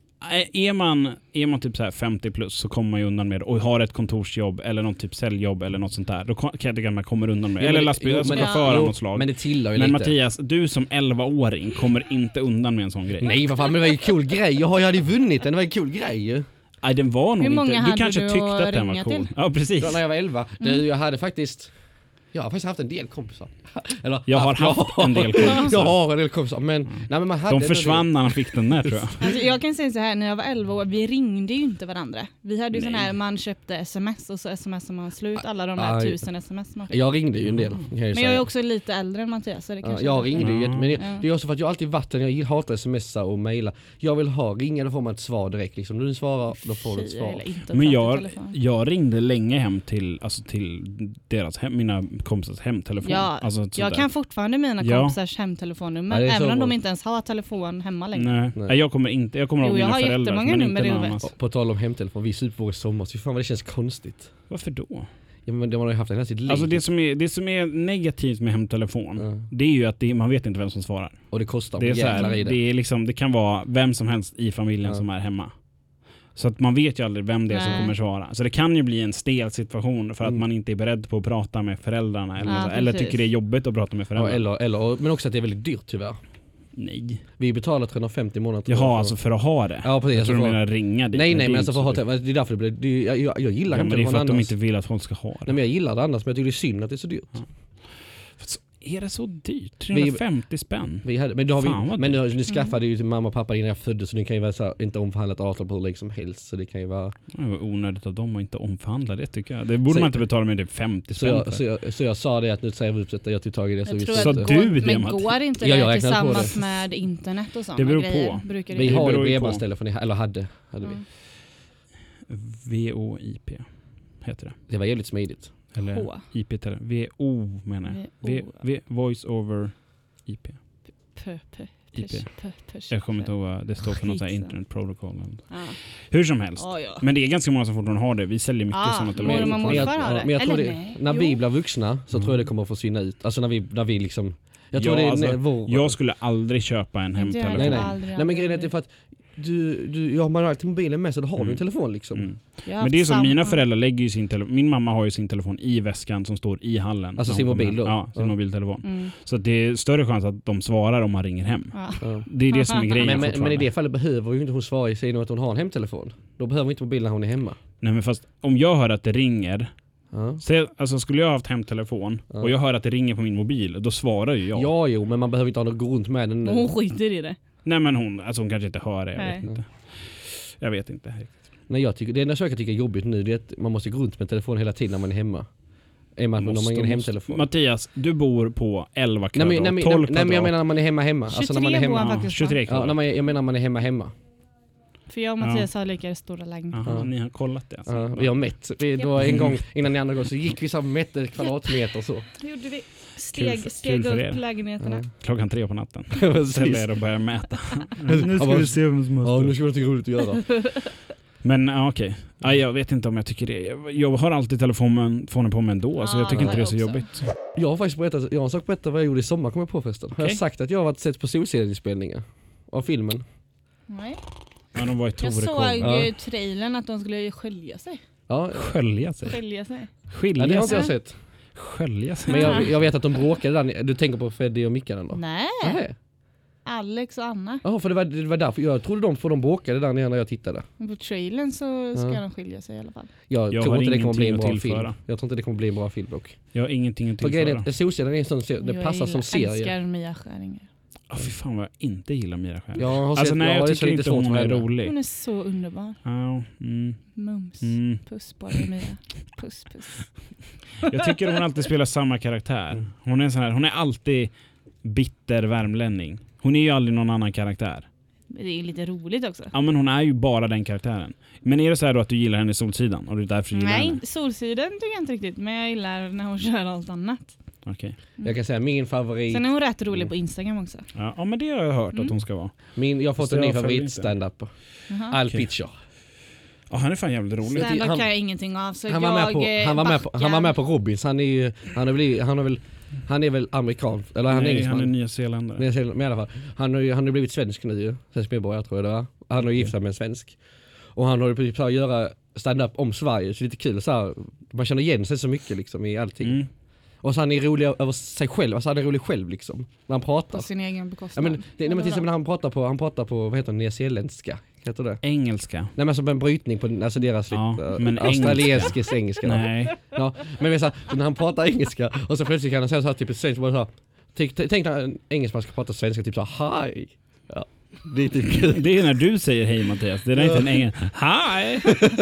är man, är man typ så här femtio plus så kommer man ju undan med det och har ett kontorsjobb eller något typ säljjobb eller något sånt där. Då kan jag tycka att man kommer undan med det. Ja, Eller men- lastbil, jo, alltså men- chaufför av jo, något slag. Men det tillhör ju Men lite. Mattias, du som elva-åring kommer inte undan med en sån grej. Nej, vad fan, men det var ju en cool grej. Jag, har, jag hade ju vunnit den, det var en cool grej ju. Nej, den var nog Hur många inte. Du hade kanske du tyckte att att den var ringa cool. till? Ja, precis. Då, när jag var elva. Mm. Du, jag hade faktiskt... Jag har faktiskt haft en del kompisar. Eller, Jag har jag haft en del kompisar. Jag har en del kompisar, men... Nej, men man hade De försvann när han fick den där tror jag. Alltså, jag kan säga så här, när jag var elva år, vi ringde ju inte varandra. Vi hade ju sån Nej. här, man köpte sms och så smsade man slut alla de där Aj. tusen sms. Man. Jag ringde ju en del, kan jag ju Men säga. jag är också lite äldre än Mattias. Så det Ja, kanske jag inte- ringde ju, Ja. jätte- men det, Ja. det är också för att jag alltid varit den, jag hatar smsa och mejla. Jag vill ha, ringa då får man ett svar direkt liksom. Du svarar, då får du ett Fy, svar. eller inte att Men prata i jag, telefon. jag ringde länge hem till, alltså till deras hem, mina kompisars hemtelefon. Ja, alltså, jag där. kan fortfarande mina ja. kompisars hemtelefonnummer, ja, även om bra. de inte ens har telefon hemma längre. Nej, Nej. jag kommer inte, jag kommer ihåg jo, mina jag föräldrar. Men inte någon annan. På, på tal om hemtelefon, vi super vår i sommar, så fan vad det känns konstigt. Varför då? Ja, men det har man ju haft hela sitt liv. Alltså det som är, det som är negativt med hemtelefon, ja. det är ju att det, man vet inte vem som svarar. Och det kostar. Det är så här, det. Det, är liksom, det kan vara vem som helst i familjen ja. som är hemma. Så att man vet ju aldrig vem det är Nej. som kommer svara. Så det kan ju bli en stel situation för att mm. man inte är beredd på att prata med föräldrarna. Eller, ja, eller tycker det är jobbigt att prata med föräldrarna. Ja, eller, eller, men också att det är väldigt dyrt tyvärr. Nej. Vi betalar trehundrafemtio månader. Jaha, för... alltså för att ha det. Ja, precis. Jag tror för... du menar ringa dit. Nej, nej, men alltså för att ha det. Det är därför det blir... Det, jag, jag, jag gillar ja, inte det. Men det är för att annars. de inte vill att folk ska ha det. Nej, men jag gillar det annars, men jag tycker det är synd att det är så dyrt. Ja. Så är det så dyrt? trehundrafemtio vi, spänn? Vi hade, men då har vi, men nu, nu skaffade ju till mamma och pappa innan jag föddes, så det kan ju vara så här, inte omförhandlat avtal på hur länge som helst, så det kan ju vara... Det var onödigt av dem att inte omförhandla det, tycker jag. Det borde så, man inte betala med det femtio spänn så jag, för. Så jag, så jag sa det att nu säger vi upp att jag tog tag i det. Jag så vi tror så att du går, det, men går inte det ja, tillsammans med internet och sånt? Det beror grejer, på. Brukar det vi det har ju bredbandstelefon, eller hade, hade mm. vi. V O I P heter det. Det var jävligt smidigt. Eller H. I P tele V O menar jag. V, v, voice over I P. P, P, I P. P, P, jag kommer inte ihåg vad det står för något så här internet protocol. Ah. Hur som helst. Oh, ja. Men det är ganska många som fortfarande har det. Vi säljer mycket ah, sådana telefoner. Men, men, jag, men jag tror det, när vi blir vuxna så mm. tror jag det kommer att försvinna ut. Alltså när vi, när vi liksom... Jag, tror ja, det är alltså, vår... jag skulle aldrig köpa en hemtelefon. Nej, nej. nej, nej men grejen är för att du, du, ja, man har alltid mobilen med så då har mm. du en telefon liksom. Mm. Men det är som mina föräldrar lägger ju sin telefon. Min mamma har ju sin telefon i väskan som står i hallen. Alltså sin mobil då? Ja, sin ja. mobiltelefon. Mm. Så det är större chans att de svarar om man ringer hem. Ja. Det är det som är grejen. Men, men, men i det fallet behöver ju inte hon svara i sig att hon har en hemtelefon. Då behöver hon inte mobilen när hon är hemma. Nej, men fast om jag hör att det ringer... Ja. Så, alltså skulle jag ha haft hemtelefon ja. och jag hör att det ringer på min mobil, då svarar ju jag. Ja, jo, men man behöver inte ha något gå runt med den. Hon skiter i det. Nej, men hon, alltså hon kanske inte hör det, jag Nej. vet inte. Jag vet inte. Nej, jag tycker, det enda jag tycker är jobbigt nu det är att man måste gå runt med telefon hela tiden när man är hemma. Är man, måste, man har ingen hemtelefon. Mattias, du bor på elva kvadrat, nej, men, nej, tolv nej, kvadrat. nej, men jag menar när man är hemma hemma. tjugotre alltså när man är hemma. Faktiskt, tjugotre kvadrat. Ja, när man, jag menar när man är hemma hemma. För jag och Mattias ja. har lika stora lägenheter. Ja, ni har kollat det alltså. Ja, vi har mätt. Vi, då en gång innan ni andra går så gick vi så mätte kvadratmeter och så. Gjorde vi steg, för, steg upp lägenheterna. Ja. Klockan tre på natten. Ställer er och börjar mäta. Nu ska vi se vem som har. Ja, nu ska vi något roligt att göra. Men ja, okej. Okay. Ja, jag vet inte om jag tycker det. Jag har alltid telefonen på mig ändå, ja, så jag tycker inte det är så också. jobbigt. Jag har faktiskt berättat, jag har sagt berätta vad jag gjorde i sommar, kommer jag på förresten. Okay. Har jag sagt att jag har varit sett på Solsidan-inspelningar av filmen? Nej. Ja, de var i jag såg ja. trailern att de skulle skölja sig. Ja, skölja sig. Skölja sig. Skilja ja, det har inte jag sig. sett. Skölja sig. Men jag, jag vet att de bråkade där. Du tänker på Freddy och Mickan då? Nej. Nej. Alex och Anna. Ja, för det var, det var därför jag trodde de för de bråkade där när jag tittade. På trailern så ska ja. de skilja sig i alla fall. Jag, jag tror inte det kommer bli en bra film. Jag tror inte det kommer bli en bra film dock. Jag har ingenting att tillföra. Solsidan är en sån serie, det jag passar som serie. Jag älskar Mia Skäringer. Oh, fy fan vad jag inte gillar Mira Skäringer. Ja, alltså sett, nej, jag, jag tycker inte hon, hon är henne. rolig. Hon är så underbar. Ja, mm. Mums. Mm. Puss på dig Mia. Puss, puss. Jag tycker hon alltid spelar samma karaktär. Hon är så här, hon är alltid bitter värmlänning. Hon är ju aldrig någon annan karaktär. Det är lite roligt också. Ja, men hon är ju bara den karaktären. Men är det så här då att du gillar henne i Solsidan? Och du därför gillar Nej, henne? Solsidan tycker jag inte riktigt. Men jag gillar när hon kör allt annat. Okej. Okay. Mm. Jag kan säga min favorit. Sen är hon rätt rolig på Instagram också. Ja, ja men det har jag hört mm. att hon ska vara. Min, jag har fått en ny favorit stand-up. Uh-huh. Al okay. Pitcher. Ja, han är fan jävligt rolig. Stand-up han, kan jag ingenting av. Så han, jag var med på, han, var med på, han var med på Robins. Han är ju, han är väl, han är väl, han är väl amerikan. Eller han är Nej, engelsman. han är nyzeeländare. Men i alla fall. Han har ju han har blivit svensk nu ju. Svensk medborgare tror jag det var. Han har gift sig med en svensk. Och han håller på att göra stand-up om Sverige. Så det är lite kul så här. Man känner igen sig så mycket liksom i allting. Mm. Och så han är rolig över sig själv. Alltså han är rolig själv liksom. När han pratar. På sin egen bekostnad. Ja, men, det, nej, men till exempel när han pratar på, han pratar på, vad heter det, nyzeeländska. Heter det? Engelska. Nej men som en brytning på alltså deras ja, lite äh, australienskis engelska. Nej. Ja, men vet, så här, när han pratar engelska och så plötsligt kan han säga så här typ så här, tänk, tänk när en engelsman ska prata svenska typ så här, hi. Ja. Det är typ kul. Det är när du säger hej Mattias. Det är ja. inte en engel. Hi!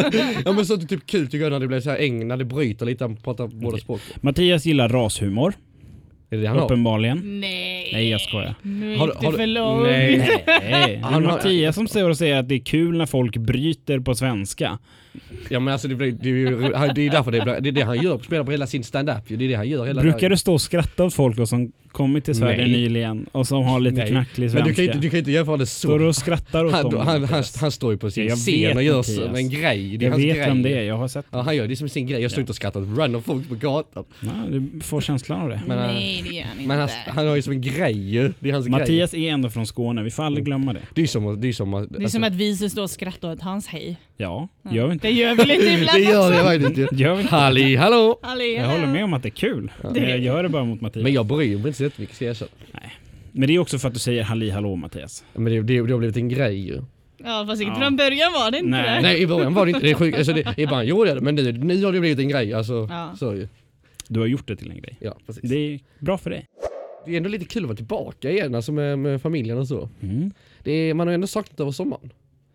Ja men så är det typ kul tycker jag när det blir så här äng, när det bryter lite, han pratar båda okay. språk. Mattias gillar rashumor. Är det det han har? Uppenbarligen. Nej. Nej, jag skojar. Nu gick Har- det har du- för långt. Nej. Nej, det är Han har- Mattias som säger och säger att det är kul när folk bryter på svenska. Ja men alltså det, blir, det, är ju, det är därför det, blir, det är det han gör, spelar på hela sin stand-up. Det är det han gör hela Brukar du stå och skratta åt folk och som kommit till Sverige Nej. nyligen och som har lite Nej. knacklig Men svenska? du kan inte, du kan inte jämföra det så. Står du och skrattar åt han, dem? han, han, Mattias? han står ju på sin Jag scen vet, och gör Mattias. som en grej. Det är Jag hans vet grej. vem det är, jag har sett det. Ja, han gör det som sin grej. Jag står Ja. inte och skrattar åt random folk på gatan. Ja, du får känslan av det. Men, Nej, det gör han inte. Men han, han har ju som en grej ju. Det är hans grej. Mattias är ändå från Skåne, vi får aldrig glömma det. Det är som, det är som, att- Det är som att vi ska stå och skratta åt hans hej. Ja, Ja. gör vi inte. Det gör vi lite ibland det gör också. det faktiskt. Gör vi inte. Halli, hallå! Alli, Jag hallå. håller med om att det är kul. Det- Jag gör det bara mot Mattias. Men jag bryr mig inte så jättemycket, ska jag erkänna. Men det är också för att du säger halli hallå Mattias. Men det, det, det har blivit en grej ju. Ja, fast inte Ja. från början var det inte Nej. det. Nej, i början var det inte. Det är sjukt. Alltså, det, i början gjorde jag det, men nu, nu har det blivit en grej. Alltså, Ja. så ju. Du har gjort det till en grej. Ja, precis. Det är bra för dig. Det är ändå lite kul att vara tillbaka igen, alltså med, med familjen och så. Mm. Det är, man har ändå saknat över sommaren.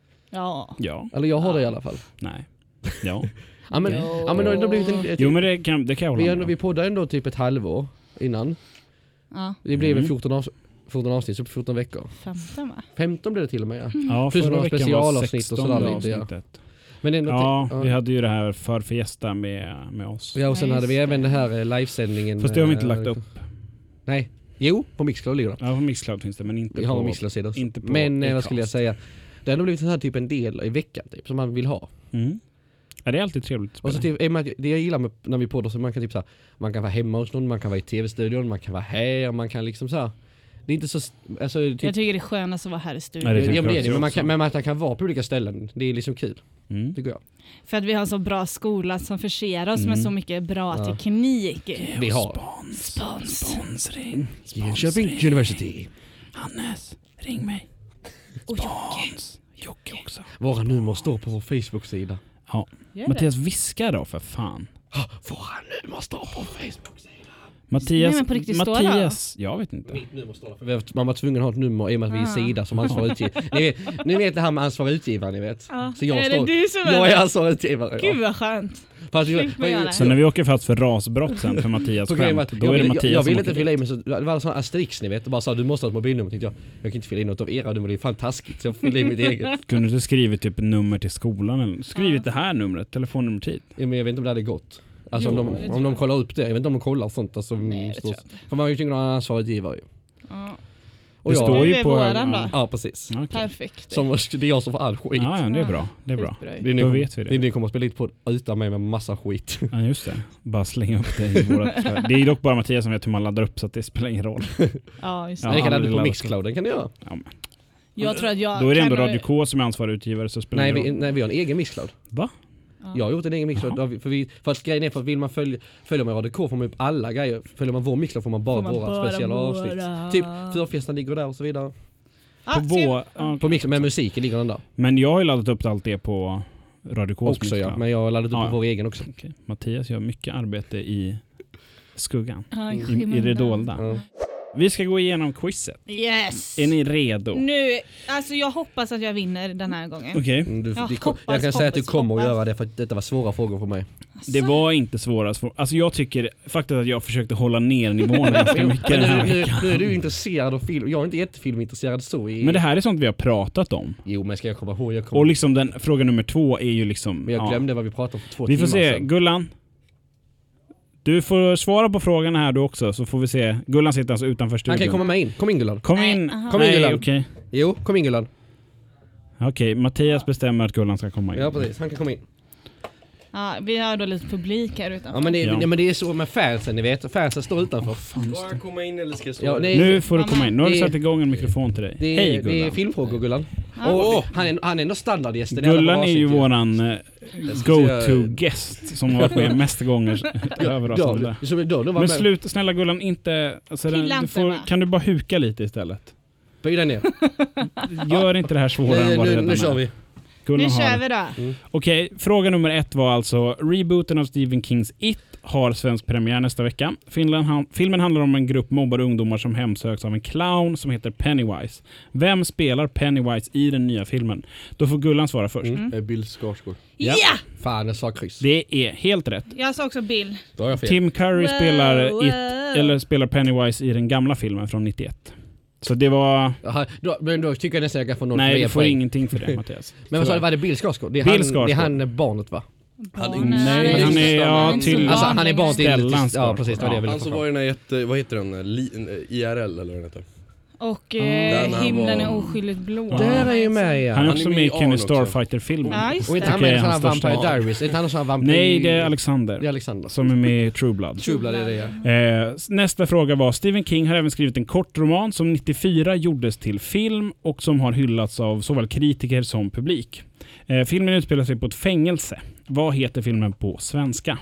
Ja. Ja, Eller jag har det i alla fall. nej. Ja. Ja men, Jo. ja, men det har ändå blivit en, ett, Jo men det kan, det kan jag vi, hålla ändå, med vi om. poddade ändå typ ett halvår innan. Ja. Det blev Mm. mm. fjorton, avs- fjorton avsnitt, så på fjorton veckor. femton va? femton blev det till och med, ja. Ja, Plus förra några veckan specialavsnitt var och sådär sextonde lite, ja. avsnittet. Men ändå Ja, till- vi hade ju det här för fiesta med, med oss. Ja, och sen Ja, hade vi just även det. det här eh, livesändningen. Fast det har vi inte eh, lagt upp. Nej, jo, på Mixcloud ligger det. Ja, på Mixcloud finns det, men inte Vi har en på... Mixcloud-sida. inte på Men eh, vad Acast. skulle jag säga? Det har ändå blivit så här typ en del i veckan typ, som man vill ha. Mm. Ja, det är alltid trevligt att Och så spela. typ, är man- det jag gillar med, när vi poddar så man kan typ så här, man kan vara hemma hos någon, man kan vara i tv-studion, man kan vara här, man kan liksom så här. Det är inte så, alltså typ, Jag tycker det är skönast att vara här i studion. Ja, det ja, tycker men, det är jag det, men, man också. kan, men att man kan vara på olika ställen, det är liksom kul, Mm. tycker jag. För att vi har en så bra skola som förser oss Mm. med så mycket bra Ja. teknik. Vi har Spons. Spons. Sponsring. Jönköping University. Hannes, ring mig. Och Jocke. Spons. Jocke också. Våra nummer står på vår Facebook-sida. Ja. Gör Mattias, viska då för fan. Våra nummer står på Facebook-sidan. Mattias, Nej, men på riktigt, står det? Mattias, jag vet inte. Mitt nummer står där. För vi var- man var tvungen att ha ett nummer i och med att vi är Ah. sida som ansvarig utgivare. Ni vet, ni vet det här med ansvarig utgivare, ni vet. Ja. Så jag är står, det du som är jag är det? ansvarig utgivare. Gud vad skönt. Fast jag, Slipper jag det. Så när vi åker fast för rasbrott sen för Mattias Problemet var skämt, att då jag, är det ville- Mattias jag, jag som ville åker inte fylla dit. i mig, så det var en sån asterisk ni vet, och bara sa du måste ha ett mobilnummer. Tänkte jag, jag kan inte fylla i något av era nummer, det är fan taskigt. Så jag fyllde i mitt eget. Kunde du skrivit typ nummer till skolan eller skrivit det här numret, telefonnummer tid? Ja, men jag vet inte om det hade gått. Alltså Jo, om, det de, tror om de jag. kollar upp det, jag vet inte om de kollar sånt. Alltså, Nej, det så, tror jag inte. för man är ju tvungen att ha en ansvarig utgivare ju. Ja. Och Det jag, står ju Det är på... våran då. ja. Ja, precis. Okej. Perfekt. Som, det är jag som får all skit. Ja, ja, det är bra. Det är bra. Skitbra. Det är ni, Då vet vi det. det. Ni kommer att spela lite på utan mig med massa skit. Ja, just det. Bara slänga upp det i vårat... Det är ju dock bara Mattias som vet hur man laddar upp så att det spelar ingen roll. Ja, just Ja, det. Men det kan aldrig ladda på laddat Mixclouden kan ni göra. Ja, men. Jag tror att jag Då är det ändå kan- Radio K som är ansvarig utgivare så spelar det Nej ingen vi, roll. nej, vi har en egen Mixcloud. Va? Ja. Jag har gjort en egen Mixcloud. För, vi, för att grejen är för att vill man följa, följa med Radio K får man upp alla grejer. Följer man vår Mixcloud får man bara Får man våra bara speciella våra. avsnitt. Typ förfesten ligger där och så vidare. Ja, På ska vår... jag- ja, På Mixcloud med musiken ligger den där. men jag har ju laddat upp allt det på Radio K's Också ja, Mixcloud. men jag har laddat upp Ja, på ja. vår egen också. Okej. Mattias gör mycket arbete i skuggan. Ja, I, I skymundan. det dolda. Ja. Vi ska gå igenom quizet. Yes! Är ni redo? Nu, alltså jag hoppas att jag vinner den här gången. Okej. Mm, Du, Jag det kom, hoppas, jag kan säga att du hoppas, kommer att hoppas. göra det för att detta var svåra frågor för mig. Det var inte svåra svår. Alltså jag tycker faktiskt att jag försökte hålla ner nivån ganska mycket Men den här nu, nu, veckan. nu är du intresserad av film. Jag är inte jättefilmintresserad så. I, Men det här är sånt vi har pratat om. Jo, men ska jag komma ihåg? Jag kommer, Och liksom den fråga nummer två är ju liksom... men jag ja. glömde vad vi pratade om för två Vi får timmar se, sedan. Gullan. Du får svara på frågan här du också så får vi se. Gullan sitter alltså utanför studion. Han kan komma med in. Kom in Gullan. Kom Nej, in. aha. Kom in, Nej, Gullan. okej. Jo, kom in Gullan. Okej, Mattias bestämmer att Gullan ska komma in. Ja, precis. Han kan komma in. Ja, vi har då lite publik här utanför. Ja, men det, Ja. ja. men det är så med fansen, ni vet. Fansen står utanför. Ska jag komma in eller ska jag stå Ja, här? det är, Nu får du komma in. Nu har vi Det är- satt igång en mikrofon till dig. det är, Hej det är Gullan. filmfrågor Gullan. Ja. Och han, är, han är ändå standardgästen i alla Gullan våra är ju avsnitt, våran eh, ska go-to-guest som har varit med mest gånger över oss Då, andra. då, då, då var Men med. sluta, snälla Gullan, inte... Alltså, den, Pilla du inte, får, va? kan du bara huka lite istället? Böj dig ner. Gör inte det här svårare Nu, än vad det nu, redan nu kör är. vi. Gullan Nu har kör det. vi då. Okej, fråga nummer ett var alltså rebooten av Stephen Kings It har svensk premiär nästa vecka. Filmen, han, filmen handlar om en grupp mobbade ungdomar som hemsöks av en clown som heter Pennywise. Vem spelar Pennywise i den nya filmen? Då får Gullan svara först. Mm. Eh, Bill Skarsgård. Ja. Fan, jag sa kryss. Det är helt rätt. Jag sa också Bill. Då har jag fel. Tim Curry spelar Wow, It wow. eller spelar Pennywise i den gamla filmen från nittioett. Så det var... Aha, då, men då tycker jag nästan jag kan få någon Nej, mer du får poäng. ingenting för det, Mattias. Men vad sa du, var det Bill Skarsgård? Det är Bill han, Skarsgård. det är han barnet, va? Barnen. Nej, han är ja, till... Alltså han är barn till... Stellan Ja, precis. Det var det jag ville Han få som fram. var i den här jätte, vad heter den? Li, I R L eller vad den heter? Och Ah. eh, Den han himlen var- är oskyldigt blå. Ja. Där är ju med, ja. Han är Han också är med i med i Kenny Arn också. Starfighter-filmen. Ja, just Och inte det. han med Tycker en jag sån här är hans Vampire största- Diaries? Inte han någon sån här vampyr... Nej, det är Alexander. Det är Alexander. Som är med i True Blood. True Blood är det, ja. Eh, nästa fråga var, Stephen King har även skrivit en kortroman som nittiofyra gjordes till film och som har hyllats av såväl kritiker som publik. Eh, filmen utspelar sig på ett fängelse. Vad heter filmen på svenska?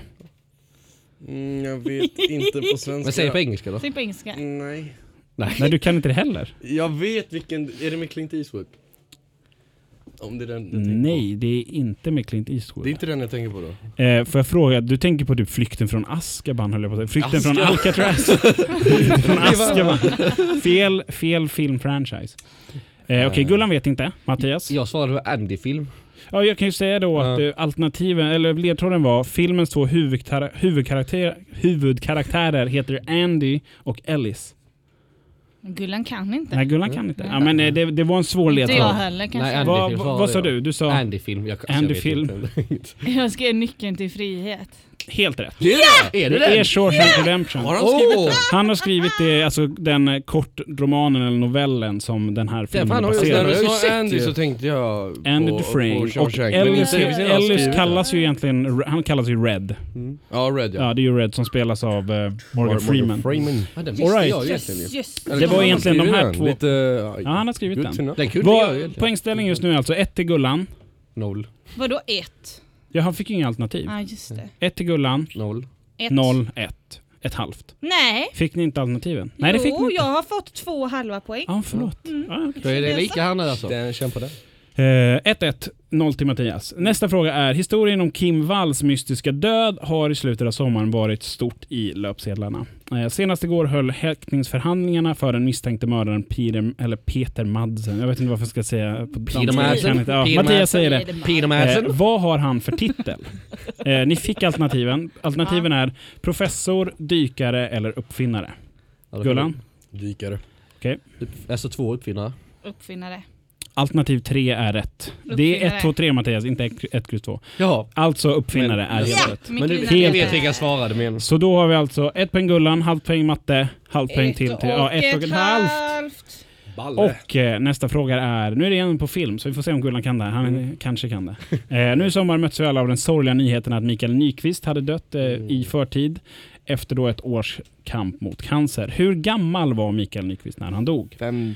Mm, jag vet inte på svenska. Men säg på engelska då. Säg på engelska. Nej. Nej, du kan inte det heller. Jag vet vilken, är det med Clint Eastwood? Om det är den jag tänker Nej, på. det är inte med Clint Eastwood. Det är inte den jag tänker på då. Eh, får jag fråga, du tänker på typ Flykten från Azkaban, höll jag på att säga. Flykten från Azkaban. Alcatraz. Från Azkaban. Fel, fel filmfranchise. Eh, Okej, okay, Gullan vet inte. Mattias? Jag svarade Andy-film. Ja, jag kan ju säga då att Ja. eh, alternativen, eller ledtråden var, filmens två huvudkar- huvudkaraktär, huvudkaraktärer heter Andy och Ellis. Gullan kan inte. Nej, Gullan kan inte. Ja, men eh, det, det var en svår Inte jag ledtråd. heller kanske. Nej, Andy. Vad Andy-film vad- svarade vad sa jag. du? Du sa Andy-film. Jag, jag vet Andy-film. inte. Jag ska ge nyckeln till frihet. helt rätt. Det är det! Är det Det är det? Shawshank Redemption. Har han skrivit Åh! Han har skrivit det, alltså den eh, kortromanen eller novellen som den här filmen fan är har ju- baserad När jag du har ju sa sett Andy ju. så tänkte jag Andy på, Dufresne. på Och Shawshank. Men Ellis, inte- inte han Ellis skrivit kallas ju egentligen, han kallas ju Red. det. Ja, Red ja. Ja, det är ju Red som spelas av eh, Morgan Freeman. Ja, den visste All right. jag ju egentligen ju. Yes, yes. Eller Det var kan man egentligen skriva de här den? två. Lite, Ja, han har skrivit good to den. know. Den kunde jag ju Vad, egentligen. poängställning just nu är alltså ett till Gullan. Noll. Vadå ett? Ja, han fick ju inga alternativ. Ja, just det. Ett till Gullan, Noll. Ett. noll, ett. Ett halvt. Nej. Fick ni inte alternativen? Nej, det fick ni Jo, inte. jag har fått två halva poäng. Ja, förlåt. Mm. Ja, okej. Då är det lika här nu alltså. Den, känn på det. Eh, ett ett, noll till Mattias. Nästa fråga är, historien om Kim Walls mystiska död har i slutet av sommaren varit stort i löpsedlarna. Eh, senast igår höll häktningsförhandlingarna för den misstänkte mördaren Peter, eller Peter Madsen. Jag vet inte varför jag ska säga på Peter danska. Madsen. Jag kan inte- Ja, Peter Mattias säger det. Peter Eh, Madsen. vad har han för titel? eh, ni fick alternativen. Alternativen är professor, dykare eller uppfinnare. Ja, då kan Gullan? Dykare. du- Alltså två uppfinnare. Uppfinnare. Alternativ tre är rätt. Det är Uppfinnare. ett, två, tre Mattias, inte ett, kryss två. Ja. Alltså uppfinnare Men- är helt Ja, rätt. Men du Mikkelina helt vet vet. vilka jag svarade men. Så då har vi alltså ett poäng Gullan, halvt poäng matte, halvt poäng till till ja, ett och ett halvt. halvt. Balle. Och eh, nästa fråga är, nu är det igen på film så vi får se om Gullan kan det. Han Mm. kanske kan det. Eh, nu i sommar möts vi alla av den sorgliga nyheten att Mikael Nyqvist hade dött eh, Mm. i förtid efter då ett års kamp mot cancer. Hur gammal var Mikael Nyqvist när han dog? Fem.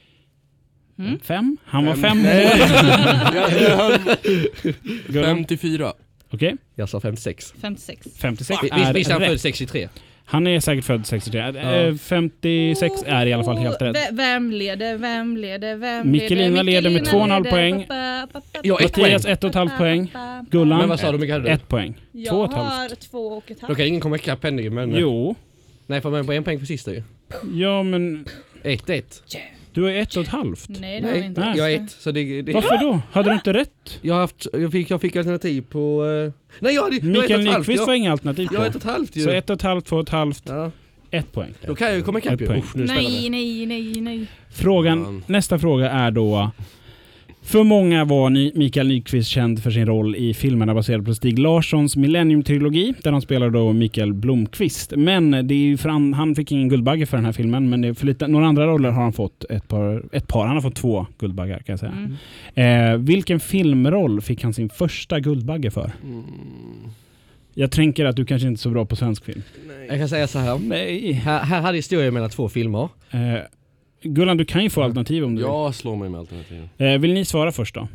Mm. Fem? Han var Fem. fem Nej. år. Jag, jag höll Gullan? femtiofyra. Okej, Jag sa femtiosex. femtiosex. femtiosex Visst är visst är han rätt. född sextiotre? Han är säkert född sextiotre. Ja. Eh, femtiosex är i alla fall helt rätt. V- Vem leder, vem leder, vem Mikkelina leder med två och en halv poäng. Pa, pa, pa, Ja, ett pa, Mattias pa, ett och ett halvt pa, poäng. pa, pa. Gullan Men vad sa du, mycket hade du? ett poäng. Jag Två och ett har halvt. två och ett Då halvt. kan ingen komma ikapp Penny men... Jo. Nej, för man på en poäng för sista ju. Ja, men ett ett. du är ett och ett halvt. Nej, det har vi Nej, inte. Nej. jag är ett. Så det, det... Varför då? Hade du inte rätt? Jag, har haft, jag, fick, jag fick alternativ på... Uh... Nej, jag hade... jag är ett och Mikael ett halvt. Nyqvist var Jag, inga alternativ jag är ett på. och ett halvt ju. Så ett och ett halvt, två och ett halvt, Ja. ett poäng. Då kan jag ju komma ikapp Ett ju. poäng. Usch, nu är det Nej, spännande. nej, nej, nej. Frågan, Fan. nästa fråga är då, för många var Ny- Mikael Nyqvist känd för sin roll i filmerna baserad på Stig Larssons Millennium-trilogi, där han spelar då Mikael Blomqvist. Men det är ju för han, han fick ingen Guldbagge för den här filmen, men det är för lite, några andra roller har han fått ett par, ett par han har fått två Guldbaggar kan jag säga. Mm. Eh, vilken filmroll fick han sin första Guldbagge för? Mm. Jag tänker att du kanske inte är så bra på svensk film. Jag kan säga så här. Nej. Här, här hade historien mellan två filmer. Eh, Gullan, du kan ju få alternativ om du Jag slår mig med alternativen. vill. Eh, vill ni svara först då?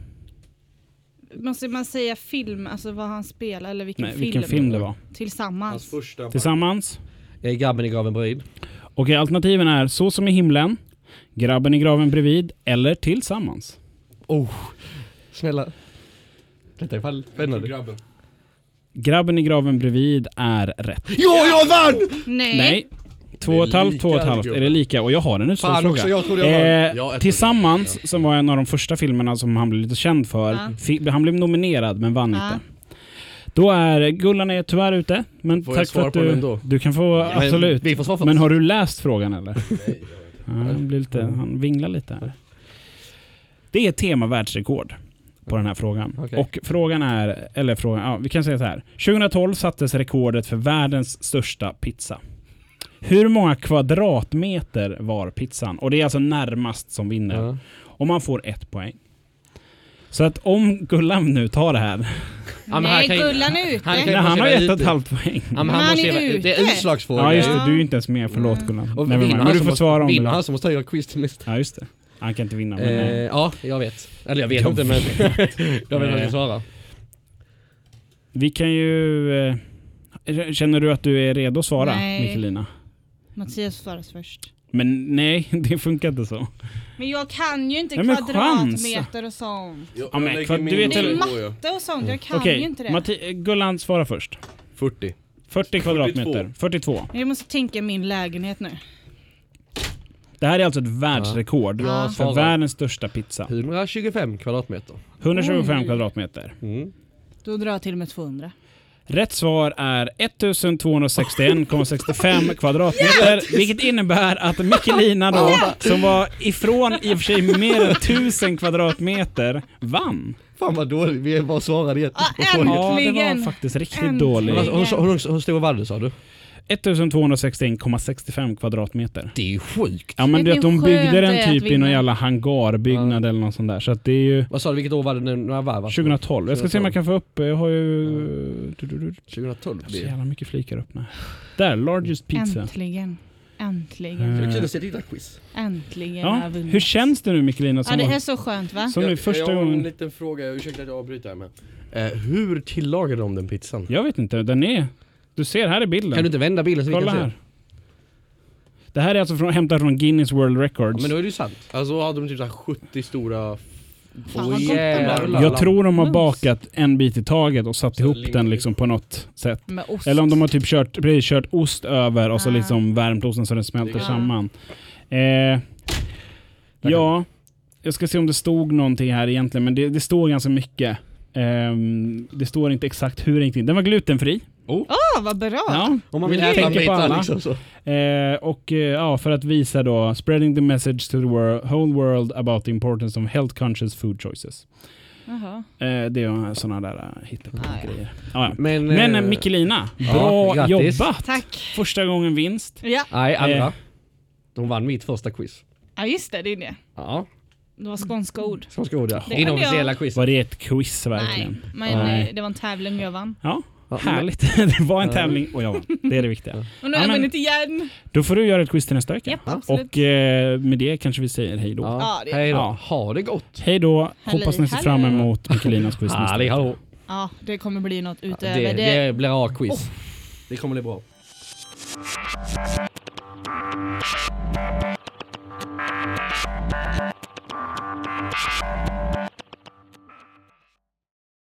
Måste man säga film, alltså vad han spelar eller vilken Nej, film? vilken film det var. Tillsammans. första. Tillsammans. Jag är grabben i graven bredvid. Okej, alternativen är Så som i himlen, Grabben i graven bredvid eller Tillsammans. Oh, snälla. Detta är fall spännande. Grabben. Grabben i graven bredvid är rätt. Ja, jag vann! Nej. Nej. Två och ett Det är halvt, lika, två och ett halvt. gubben. Är det lika? Och jag har en Fan också, utslagsfråga. jag trodde jag vann. Eh, Ja, ett- Tillsammans, som var en av de första filmerna som han blev lite känd för. Ja. Fick, han blev nominerad men vann Ja. inte. Då är Gullan är tyvärr ute. Men Får jag tack för svara att på den du, ändå? du kan få, Men absolut. vi får svara först. Men har du läst frågan eller? Nej, Ja, han, blir lite, han vinglar lite här. Det är tema världsrekord på den här frågan. Okej. Och frågan är, eller frågan, ja, vi kan säga så här. tjugohundratolv sattes rekordet för världens största pizza. Hur många kvadratmeter var pizzan? Och det är alltså närmast som vinner. Ja. Och man får ett poäng. Så att om Gullan nu tar det här. Ja, men här Nej, kan ju- Gullan är ute. han kan- Nej, han har vara ett och ute. ett halvt poäng. Ja, men Men han han måste är ju, det är ute. utslagsfråga. Ja just det, Ja. du är inte ens med, förlåt Gullan. Och Nej, men, vinner men han du som får måste- svara om vinner det. han som måste göra quiz till nästa. Ja just det. Han kan inte vinna. Men, Eh, eh, ja, jag vet. Eller jag vet Jag inte men jag vet vad jag Eh. ska svara. vi kan ju... Eh, känner du att du är redo att svara, Nej. Mikkelina? Mattias svaras först. Men nej, det funkar inte så. Men jag kan ju inte Nej, men kvadratmeter och sånt. Jag, Ja, men jag lägger kvad- min du vet Det är eller- nivå, ja. matte och sånt, jag kan Okej, ju inte det. Matti- Gullan svarar först. fyrtio. fyrtio kvadratmeter. fyrtiotvå. Jag måste tänka min lägenhet nu. Det här är alltså ett världsrekord Ja. för Svarar. världens största pizza. etthundratjugofem kvadratmeter. hundratjugofem Oj. kvadratmeter. Mm. Då drar jag till med tvåhundra. Rätt svar är ettusentvåhundrasextioen komma sextiofem kvadratmeter, vilket innebär att Mikkelina då, som var ifrån i och för sig mer än tusen kvadratmeter, vann. Fan vad dåligt, vi bara svarade jätte. Ah, Ja, det var Äntligen. faktiskt riktigt Äntligen. dåligt. Hur, hur, hur stor var det sa du? ettusentvåhundrasextioen komma sextiofem kvadratmeter. Det är ju sjukt. Ja, men Vet du ni vet, de hur byggde skönt det den är typ att i någon vinna? jävla hangarbyggnad eller något sånt där. Så att det är ju Vad sa du, vilket år var det när, när var? tjugohundratolv. Jag ska se om jag kan få upp, jag har ju... Du, du, du. tjugohundratolv Så blir det. jävla mycket flikar öppna. Där, largest pizza. Äntligen. Äntligen. Eh, Det är kul att se ditt quiz. Äntligen har Ja, jag vunnit. hur känns det nu Mikkelina? Ja, Som, det var- är så skönt va? som nu Jag, första jag har en gången... liten fråga, ursäkta att jag avbryter här men. Eh, hur tillagar de den pizzan? Jag vet inte, den är... Du ser, här är bilden. Kan du inte vända bilden så vi Kolla kan se? här. Det här är alltså från, hämtat från Guinness World Ja, Records. men då är det ju sant. Alltså hade de typ så här sjuttio stora... Fan, vad Oj, gott det jävlar. var. Jag tror de har Mums. bakat en bit i taget och satt Så ihop ligger den det liksom på något sätt. Med ost. Eller om de har typ kört, precis kört ost över och så Ah. liksom värmt osten så den smälter Ja. samman. Eh, ja, jag ska se om det stod någonting här egentligen, men det, det står ganska mycket. Ehm, det står inte exakt hur det gick till. Den var glutenfri. Åh, vad bra! Ja. Om man vill Jag äta en tänker bit på alla. liksom så. Eh, och eh, ja, för att visa då spreading the message to the world, whole world about the importance of health conscious food choices. Jaha. Eh, det är sådana där uh, hittepå Ah, ja. grejer. Ja, ja. Men, Men eh, eh, Mikkelina, ja, bra grattis. jobbat! Tack. Första gången vinst. Ja. Nej, andra. Eh. De vann mitt första quiz. ja, just det, det är det. Ja, Det var skånska ord. skånska ord ja. Det kan Inofficiella jag. quiz. Var det ett quiz verkligen? Nej, men Nej. eh, det var en tävling jag vann. Ja, Ja, härligt. det var en Ja. tävling och jag vann. Det är det viktiga. Och nu Ja, har jag men- vunnit igen. Då får du göra ett quiz till nästa vecka. Japp, absolut. Och eh, med det kanske vi säger hej då. Ja, Ja, det- hej då. Ja. Ha det gott. Hej då. Halli, Hoppas ni ser hallå. fram emot Mikkelinas quiz nästa Halli vecka. hallå. Ja, det kommer bli något utöver Det, det. det blir bra quiz. Det kommer bli bra. We'll be right back.